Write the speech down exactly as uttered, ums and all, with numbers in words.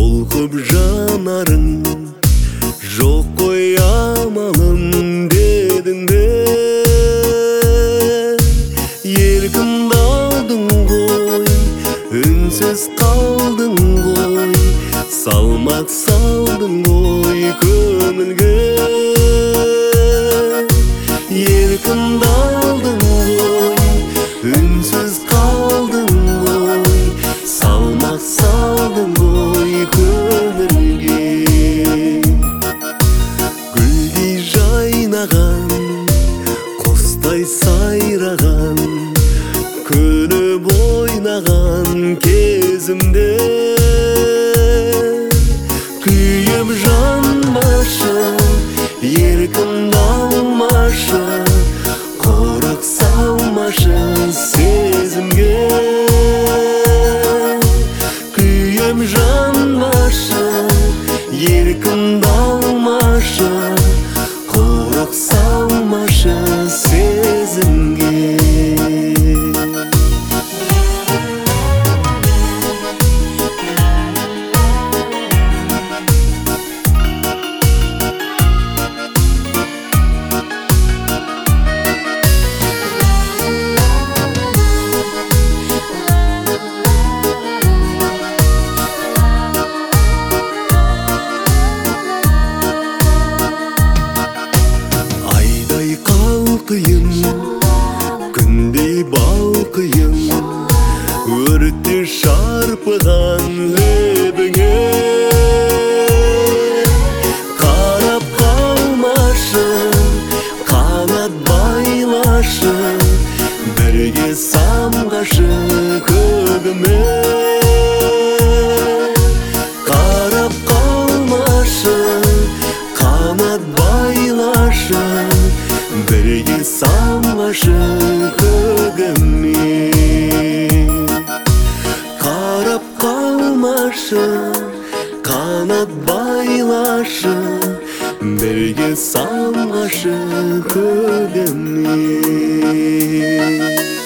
толқып жанарың, жоқ қой амалым дедің бе. Еркімді алдың ғой, үнсіз қалдың ғой, салмақ салдың ғой көңілге. Еркімді алдың ғой, үнсіз қалдың ғой, салмақ салдың ғой көңілге. Гүлдей жайнаған, құстай сайраған, күліп ойнаған кезімде күйіп жанбашы, еркімді алмашы, құрық салмашы сезімге. Күйіп жанбашы, еркімді алмашы, құрық салмашы сезімге. Қалқиын, күндей балқиын, өртте шарпыған лебіңе. Қарап қалмашы, қанат байлашы, бірге самғашы көгіме. Қарап қалмашы, қанат байлашы, бірге самғашы көгіме. Қарап қалмашы, қанат байлашы, бірге самғашы көгіме.